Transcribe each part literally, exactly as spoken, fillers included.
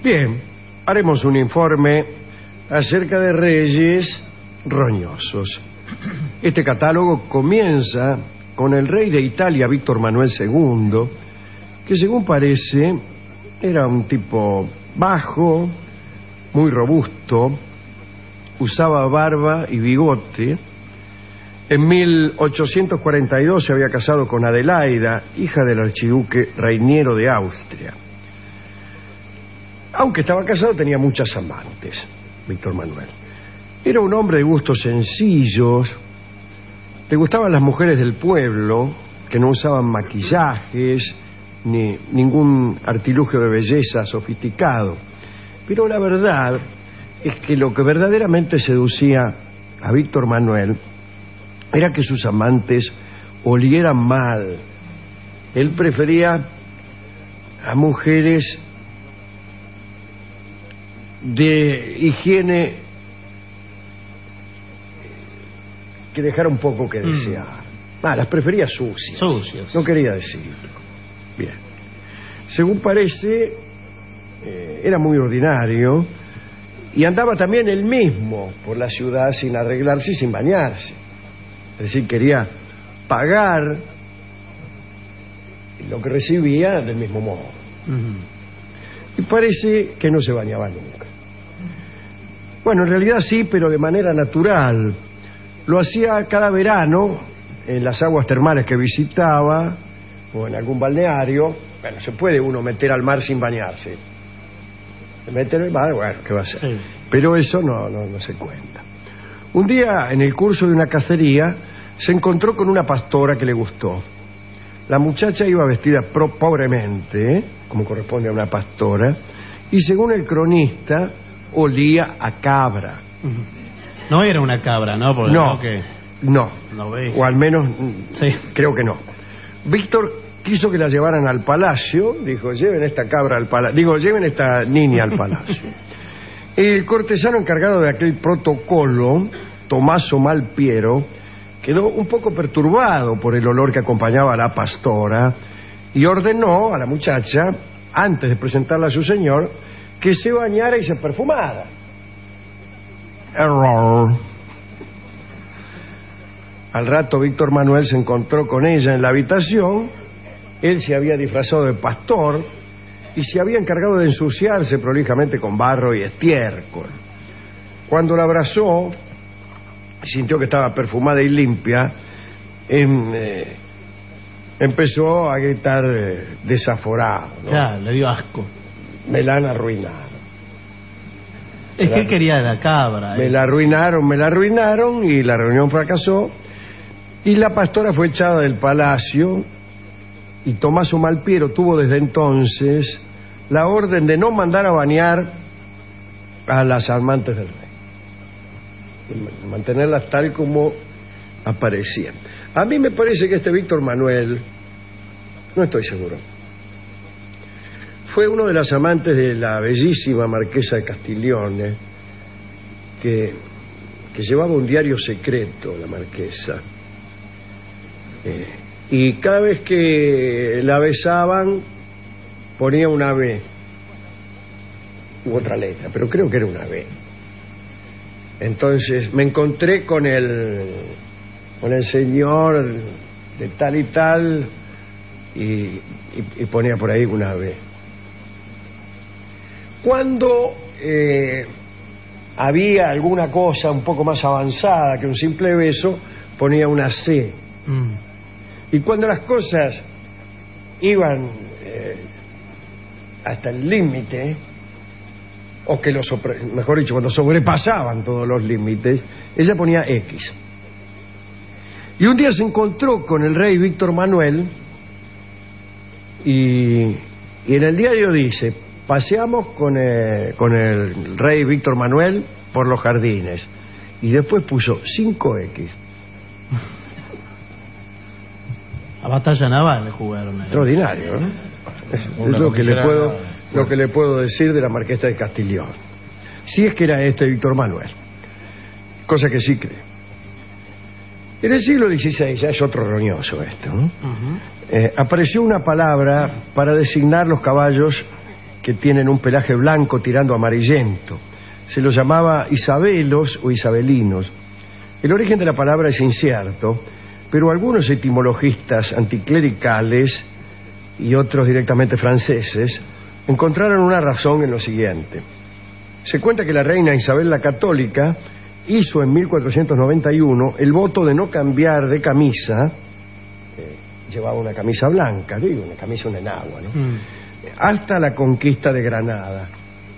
Bien, haremos un informe acerca de reyes roñosos. Este catálogo comienza con el rey de Italia, Víctor Manuel segundo, que según parece era un tipo bajo, muy robusto, usaba barba y bigote. En mil ochocientos cuarenta y dos se había casado con Adelaida, hija del archiduque Rainiero de Austria. Aunque estaba casado, tenía muchas amantes, Víctor Manuel. Era un hombre de gustos sencillos, le gustaban las mujeres del pueblo, que no usaban maquillajes, ni ningún artilugio de belleza sofisticado. Pero la verdad es que lo que verdaderamente seducía a Víctor Manuel era que sus amantes olieran mal. Él prefería a mujeres de higiene que dejara un poco que desear. Mm. Ah, las prefería sucias. Sucias. No quería decirlo. Bien. Según parece, eh, era muy ordinario y andaba también él mismo por la ciudad sin arreglarse y sin bañarse. Es decir, quería pagar lo que recibía del mismo modo. Mm. Y parece que no se bañaba nunca. Bueno, en realidad sí, pero de manera natural. Lo hacía cada verano en las aguas termales que visitaba o en algún balneario. Bueno, se puede uno meter al mar sin bañarse. Se mete en el mar, bueno, ¿qué va a hacer? Sí. Pero eso no, no, no se cuenta. Un día, en el curso de una cacería, se encontró con una pastora que le gustó. La muchacha iba vestida pro pobremente, ¿eh? como corresponde a una pastora, y según el cronista, olía a cabra. No era una cabra, ¿no? Porque no, que... no, no ve. O al menos, sí. creo que no. Víctor quiso que la llevaran al palacio, dijo, lleven esta cabra al palacio, digo, lleven esta niña al palacio. El cortesano encargado de aquel protocolo, Tommaso Malpiero, quedó un poco perturbado por el olor que acompañaba a la pastora y ordenó a la muchacha, antes de presentarla a su señor, que se bañara y se perfumara. Error. Al rato Víctor Manuel se encontró con ella en la habitación. Él se había disfrazado de pastor y se había encargado de ensuciarse prolijamente con barro y estiércol. Cuando la abrazó y sintió que estaba perfumada y limpia, em, eh, empezó a gritar eh, desaforado, ¿no? Ya, le dio asco. Me la han arruinado. Es que él quería la cabra. Me eh. la arruinaron, me la arruinaron y la reunión fracasó. Y la pastora fue echada del palacio y Tommaso Malpiero tuvo desde entonces la orden de no mandar a bañar a las amantes del rey, de mantenerlas tal como aparecían. A mí me parece que este Víctor Manuel, no estoy seguro, fue uno de las amantes de la bellísima marquesa de Castiglione, que, que llevaba un diario secreto, la marquesa. Eh, y cada vez que la besaban, ponía una B u otra letra, pero creo que era una B. Entonces me encontré con el, con el señor de tal y tal y, y, y ponía por ahí una B. Cuando eh, había alguna cosa un poco más avanzada que un simple beso, ponía una C. Mm. Y cuando las cosas iban eh, hasta el límite, o que los, mejor dicho, cuando sobrepasaban todos los límites, ella ponía X. Y un día se encontró con el rey Víctor Manuel y, y en el diario dice: paseamos con el, con el rey Víctor Manuel por los jardines. Y después puso cinco X. A batalla naval le jugaron. Extraordinario, ¿no? Es, es lo que le puedo, lo que le puedo decir de la marquesa de Castiglione. Si es que era este Víctor Manuel. Cosa que sí creo. En el siglo dieciséis, ya es otro roñoso esto, ¿no? Uh-huh. eh, apareció una palabra para designar los caballos que tienen un pelaje blanco tirando a amarillento. Se los llamaba isabelos o isabelinos. El origen de la palabra es incierto, pero algunos etimologistas anticlericales y otros directamente franceses encontraron una razón en lo siguiente. Se cuenta que la reina Isabel la Católica hizo en mil cuatrocientos noventa y uno el voto de no cambiar de camisa, eh, llevaba una camisa blanca, digo, una camisa una enagua, ¿no? Mm. hasta la conquista de Granada.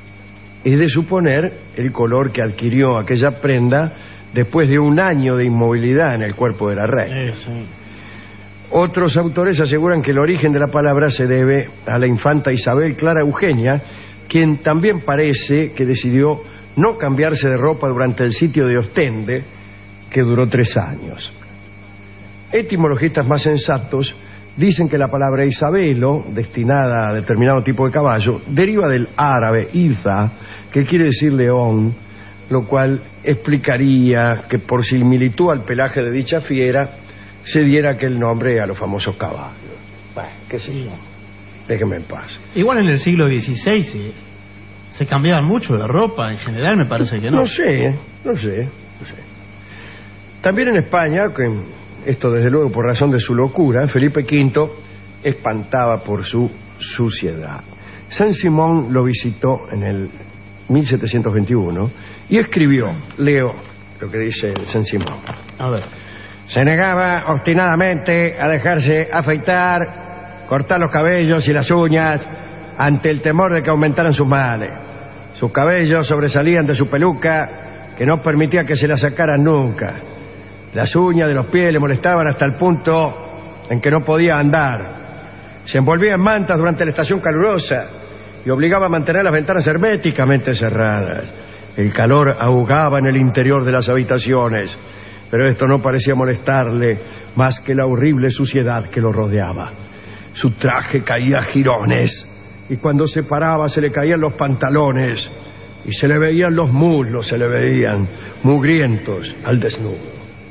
Es de suponer el color que adquirió aquella prenda después de un año de inmovilidad en el cuerpo de la reina. Sí, sí. Otros autores aseguran que el origen de la palabra se debe a la infanta Isabel Clara Eugenia, quien también parece que decidió no cambiarse de ropa durante el sitio de Ostende, que duró tres años. Etimologistas más sensatos dicen que la palabra Isabelo, destinada a determinado tipo de caballo, deriva del árabe Iza, que quiere decir león, lo cual explicaría que por similitud al pelaje de dicha fiera se diera aquel nombre a los famosos caballos. Bueno, qué sé yo. Déjenme en paz. Igual en el siglo dieciséis se, se cambiaban mucho de ropa, en general me parece que no. No sé, no sé, no sé. También en España, que esto desde luego por razón de su locura, Felipe quinto espantaba por su suciedad. San Simón lo visitó en el mil setecientos veintiuno y escribió, leo lo que dice San Simón. A ver. Se negaba obstinadamente a dejarse afeitar, cortar los cabellos y las uñas ante el temor de que aumentaran sus males. Sus cabellos sobresalían de su peluca, que no permitía que se la sacaran nunca. Las uñas de los pies le molestaban hasta el punto en que no podía andar. Se envolvía en mantas durante la estación calurosa y obligaba a mantener las ventanas herméticamente cerradas. El calor ahogaba en el interior de las habitaciones, pero esto no parecía molestarle más que la horrible suciedad que lo rodeaba. Su traje caía a jirones, y cuando se paraba se le caían los pantalones, y se le veían los muslos, se le veían mugrientos al desnudo.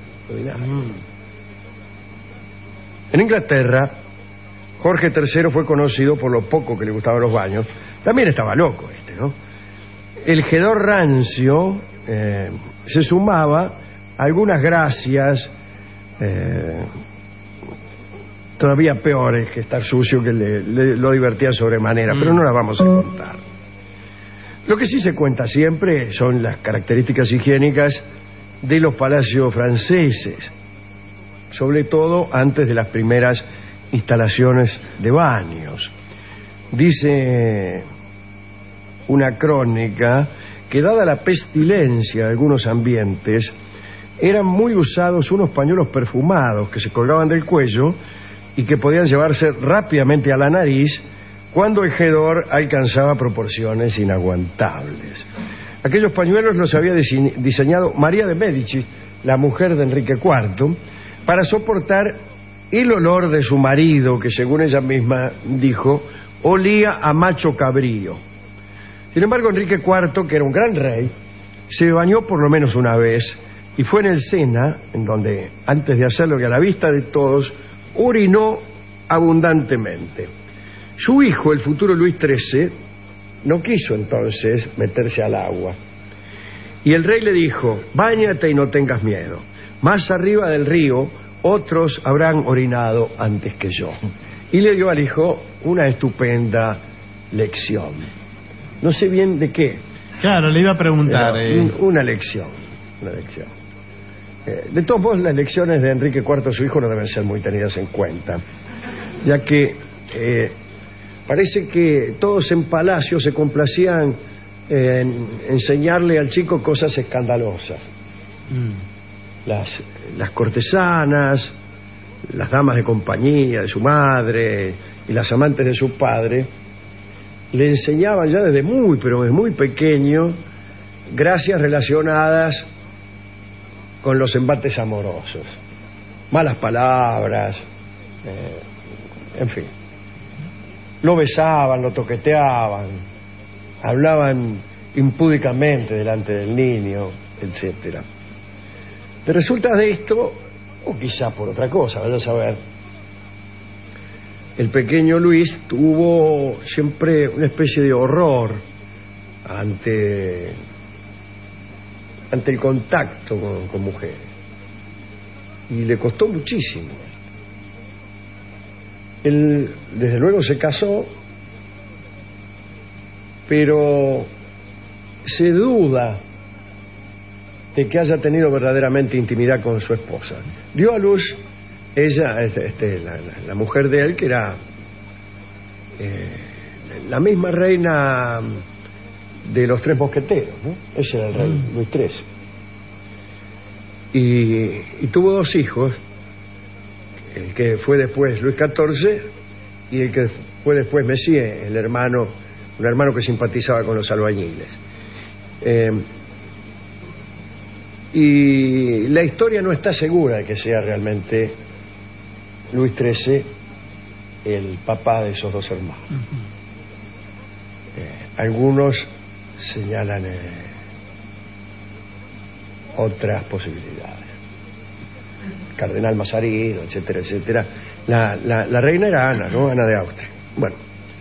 En Inglaterra, Jorge tercero fue conocido por lo poco que le gustaban los baños. También estaba loco este, ¿no? El jedor rancio eh, se sumaba algunas gracias eh, todavía peores que estar sucio, que le, le, lo divertía sobremanera, mm. pero no las vamos a contar. Lo que sí se cuenta siempre son las características higiénicas de los palacios franceses, sobre todo antes de las primeras instalaciones de baños. Dice una crónica que, dada la pestilencia de algunos ambientes, eran muy usados unos pañuelos perfumados que se colgaban del cuello y que podían llevarse rápidamente a la nariz cuando el hedor alcanzaba proporciones inaguantables. Aquellos pañuelos los había diseñado María de Médicis, la mujer de Enrique cuarto, para soportar el olor de su marido, que según ella misma dijo, olía a macho cabrío. Sin embargo, Enrique cuarto, que era un gran rey, se bañó por lo menos una vez, y fue en el Sena, en donde, antes de hacerlo, que a la vista de todos, orinó abundantemente. Su hijo, el futuro Luis trece, no quiso entonces meterse al agua. Y el rey le dijo, báñate y no tengas miedo. Más arriba del río, otros habrán orinado antes que yo. Y le dio al hijo una estupenda lección. No sé bien de qué. Claro, le iba a preguntar. Eh. Una lección, una lección. De todos modos, las lecciones de Enrique cuarto, su hijo, no deben ser muy tenidas en cuenta, ya que eh, parece que todos en palacio se complacían en enseñarle al chico cosas escandalosas. Mm. Las, las cortesanas, las damas de compañía de su madre y las amantes de su padre le enseñaban ya desde muy, pero desde muy pequeño, gracias relacionadas con los embates amorosos, malas palabras, eh, en fin. Lo besaban, lo toqueteaban, hablaban impúdicamente delante del niño, etcétera. De resulta de esto, o quizá por otra cosa, vaya a saber, el pequeño Luis tuvo siempre una especie de horror ante, ante el contacto con, con mujeres. Y le costó muchísimo. Él, desde luego, se casó, pero se duda de que haya tenido verdaderamente intimidad con su esposa. Dio a luz ella, este, la, la, la mujer de él, que era eh, la misma reina de los tres mosqueteros, ¿no? Ese era el rey, mm. Luis trece. Y, y tuvo dos hijos, el que fue después Luis catorce y el que fue después Messier, el hermano, un hermano que simpatizaba con los albañiles. Eh, y la historia no está segura de que sea realmente Luis trece el papá de esos dos hermanos. Uh-huh. eh, algunos señalan eh, otras posibilidades. Cardenal Mazarino, etcétera, etcétera. La, la, la reina era Ana, ¿no? Ana de Austria. Bueno,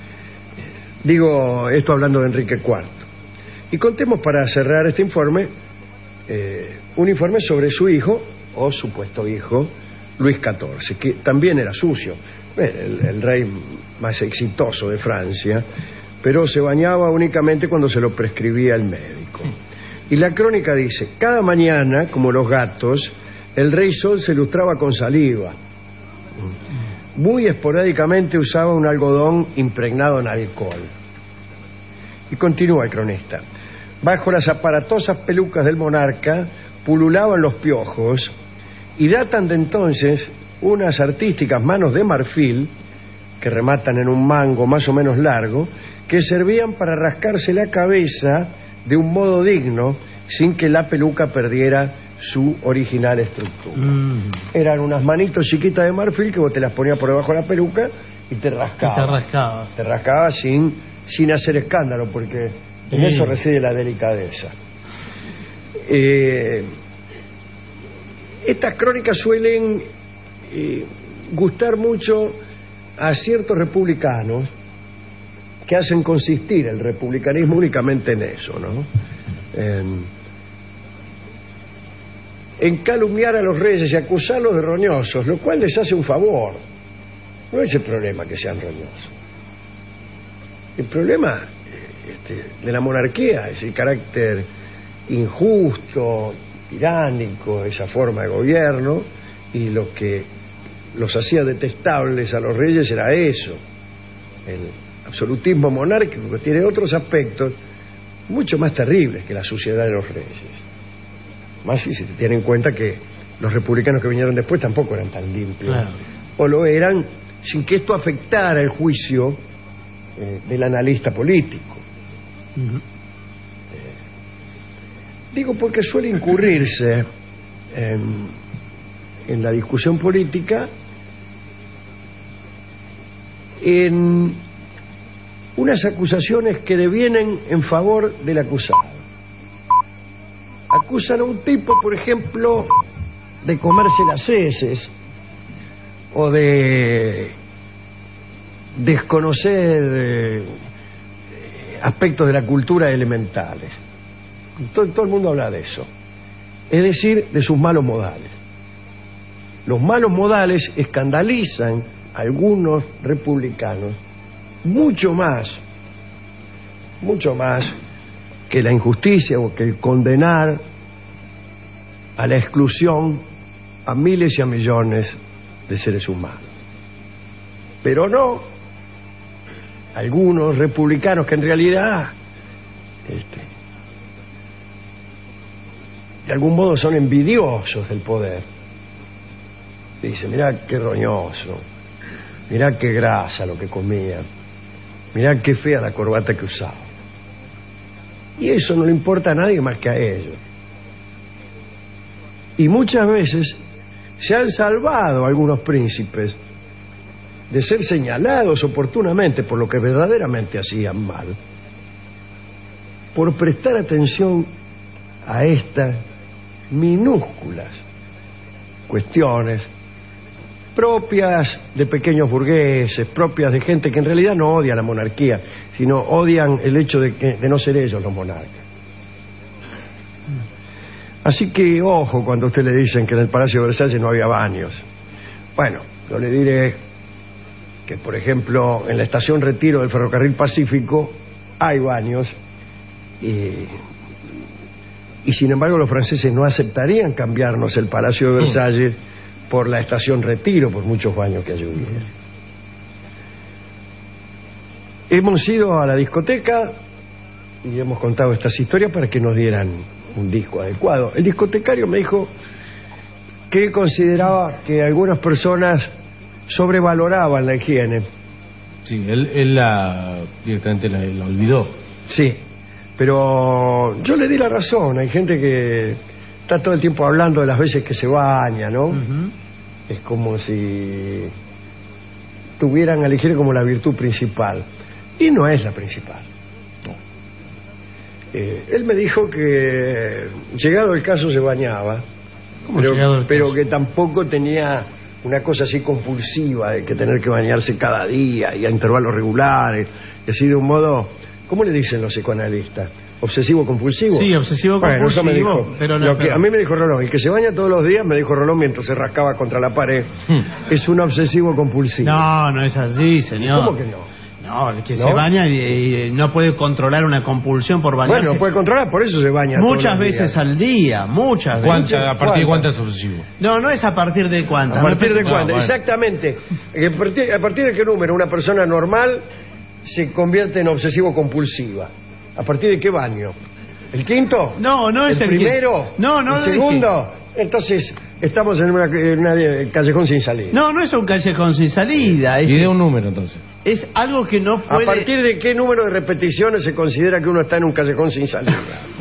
digo esto hablando de Enrique cuarto. Y contemos, para cerrar este informe, eh, un informe sobre su hijo, o supuesto hijo, Luis catorce, que también era sucio, el, el rey más exitoso de Francia, pero se bañaba únicamente cuando se lo prescribía el médico. Y la crónica dice: cada mañana, como los gatos, el rey Sol se lustraba con saliva. Muy esporádicamente usaba un algodón impregnado en alcohol. Y continúa el cronista: bajo las aparatosas pelucas del monarca pululaban los piojos, y datan de entonces unas artísticas manos de marfil, que rematan en un mango más o menos largo, que servían para rascarse la cabeza de un modo digno, sin que la peluca perdiera su original estructura. Mm. Eran unas manitos chiquitas de marfil que vos te las ponías por debajo de la peluca y te rascabas. Y te rascabas. Te rascabas sin, sin hacer escándalo, porque en mm. eso reside la delicadeza. Eh, estas crónicas suelen eh, gustar mucho a ciertos republicanos que hacen consistir el republicanismo únicamente en eso, ¿no? En, en calumniar a los reyes y acusarlos de roñosos, lo cual les hace un favor. No es el problema que sean roñosos. El problema este, de la monarquía es el carácter injusto, tiránico, esa forma de gobierno, y lo que los hacía detestables a los reyes era eso, el absolutismo monárquico, que tiene otros aspectos mucho más terribles que la suciedad de los reyes. Más si se tiene en cuenta que los republicanos que vinieron después tampoco eran tan limpios. Claro. O lo eran sin que esto afectara el juicio eh, del analista político. Uh-huh. eh, digo porque suele incurrirse en, en la discusión política en unas acusaciones que devienen en favor del acusado. Acusan a un tipo, por ejemplo, de comerse las heces o de desconocer eh, aspectos de la cultura elementales. Todo, todo el mundo habla de eso. Es decir, de sus malos modales. Los malos modales escandalizan a algunos republicanos mucho más, mucho más que la injusticia o que el condenar a la exclusión a miles y a millones de seres humanos. Pero no algunos republicanos que en realidad este, de algún modo son envidiosos del poder. Dicen: mirá qué roñoso, mirá qué grasa lo que comía, mirá qué fea la corbata que usaba. Y eso no le importa a nadie más que a ellos. Y muchas veces se han salvado algunos príncipes de ser señalados oportunamente por lo que verdaderamente hacían mal, por prestar atención a estas minúsculas cuestiones propias de pequeños burgueses, propias de gente que en realidad no odia la monarquía, sino odian el hecho de, que, de no ser ellos los monarcas. Así que, ojo, cuando a usted le dicen que en el Palacio de Versalles no había baños. Bueno, yo le diré que, por ejemplo, en la estación Retiro del Ferrocarril Pacífico hay baños y, y sin embargo los franceses no aceptarían cambiarnos el Palacio de Versalles mm. por la estación Retiro, por muchos baños que allí hubiera. Hemos ido a la discoteca y hemos contado estas historias para que nos dieran un disco adecuado. El discotecario me dijo que consideraba que algunas personas sobrevaloraban la higiene. Sí, él, él la, directamente la, la olvidó. Sí, pero yo le di la razón. Hay gente que está todo el tiempo hablando de las veces que se baña, ¿no? Uh-huh. Es como si tuvieran a la higiene como la virtud principal. Y no es la principal. No. Eh, él me dijo que llegado el caso se bañaba, pero, pero que tampoco tenía una cosa así compulsiva de que tener que bañarse cada día y a intervalos regulares, y así de un modo, ¿cómo le dicen los psicoanalistas? ¿Obsesivo compulsivo? Sí, obsesivo bueno, compulsivo. Eso me dijo, pero no, lo que pero... a mí me dijo Rolón, el que se baña todos los días, me dijo Rolón mientras se rascaba contra la pared, hmm. es un obsesivo compulsivo. No, no es así, señor. ¿Cómo que no? No, el que ¿No? se baña y, y no puede controlar una compulsión por bañarse. Bueno, no puede controlar, por eso se baña muchas veces días. Al día, muchas veces. ¿A partir ¿Cuánta? de cuántas es obsesivo? No, no es a partir de cuántas. A partir de cuántas, bueno. exactamente. A partir, a partir de qué número una persona normal se convierte en obsesivo compulsiva. ¿A partir de qué baño? ¿El quinto? No, no es el, el primero. Que... No, no. ¿El segundo? Dije... Entonces estamos en una, en una callejón sin salida. No, no es un callejón sin salida. Es... Y de un número entonces. Es algo que no puede... ¿A partir de qué número de repeticiones se considera que uno está en un callejón sin salida?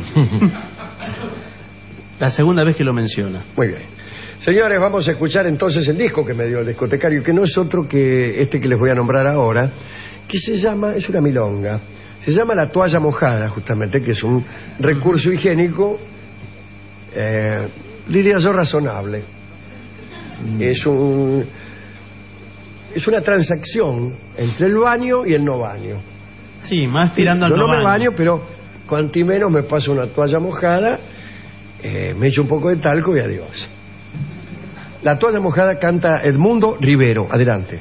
La segunda vez que lo menciona. Muy bien. Señores, vamos a escuchar entonces el disco que me dio el discotecario, que no es otro que este que les voy a nombrar ahora, que se llama, es una milonga, se llama La Toalla Mojada, justamente, que es un recurso higiénico, eh, diría yo, razonable. Es un... Es una transacción entre el baño y el no baño. Sí, más tirando al no no baño. Yo no me baño, baño, pero cuanti menos me paso una toalla mojada, eh, me echo un poco de talco y adiós. La Toalla Mojada canta Edmundo Rivero. Adelante.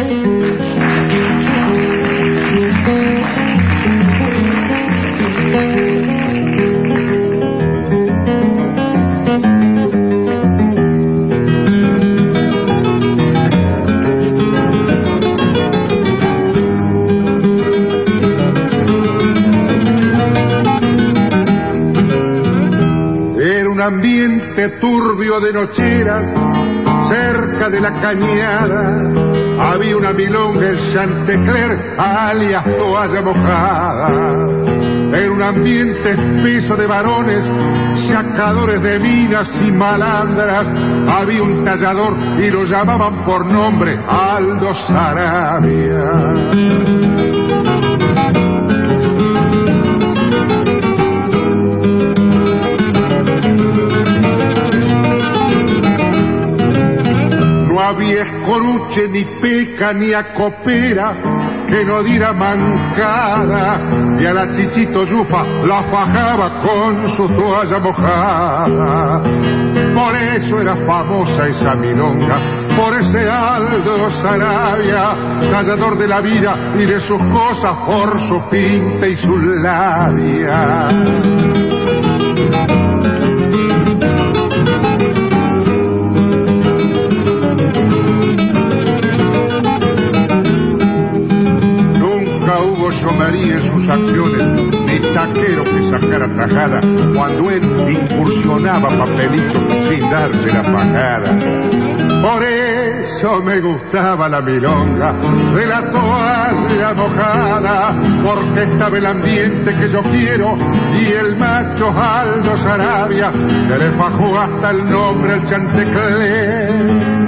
Ambiente turbio de nocheras, cerca de la cañada, había una milonga en Chantecler, alias Toalla Mojada. Era un ambiente espeso de varones, sacadores de minas y malandras. Había un tallador y lo llamaban por nombre Aldo Sarabia. No había escoruche, ni peca, ni acopera que no diera mancada, y a la Chichito Yufa la fajaba con su toalla mojada. Por eso era famosa esa milonga, por ese Aldo Sarabia, tallador de la vida y de sus cosas, por su pinta y su labia. María en sus acciones, ni taquero que sacara tajada cuando él incursionaba papelito sin darse la fajada. Por eso me gustaba la milonga de la toalla mojada, porque estaba el ambiente que yo quiero y el macho Aldo Sarabia que le fajó hasta el nombre al Chantecler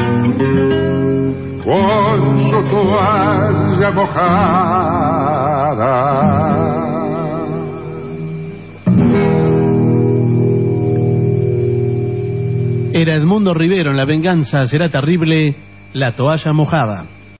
con su toalla mojada. Era Edmundo Rivero en La Venganza Será Terrible, La toalla mojada.